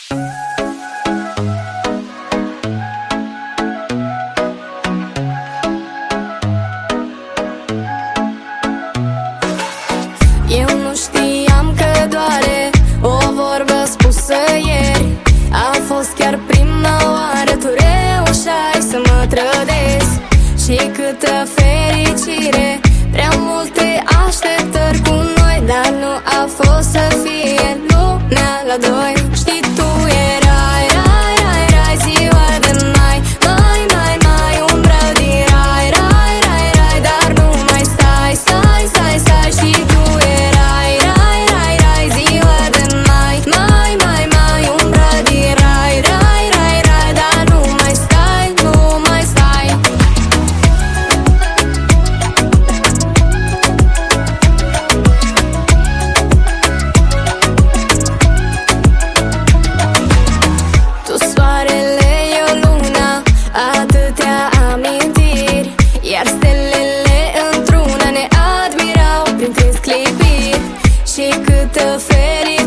Eu nu știam că doare o vorbă spusă ieri. A fost chiar prima oară, tu reușeai să mă trădezi. Și câtă fericire, prea multe așteptări cu noi, dar nu a fost să fie lumea la doi. Știi, tu erai, rai, rai, rai, ziua de mai, mai, mai, mai, umbră din rai, rai, rai, rai, dar nu mai stai, stai, stai, stai. Știi, tu erai, rai, rai, rai, ziua de mai, mai, mai, mai, umbră din rai, rai, rai, rai, dar nu mai stai, nu mai stai. Tu soarele, eu luna, atâtea amintiri, iar stelele într-una ne admirau printre sclipiri. Și câtă fericire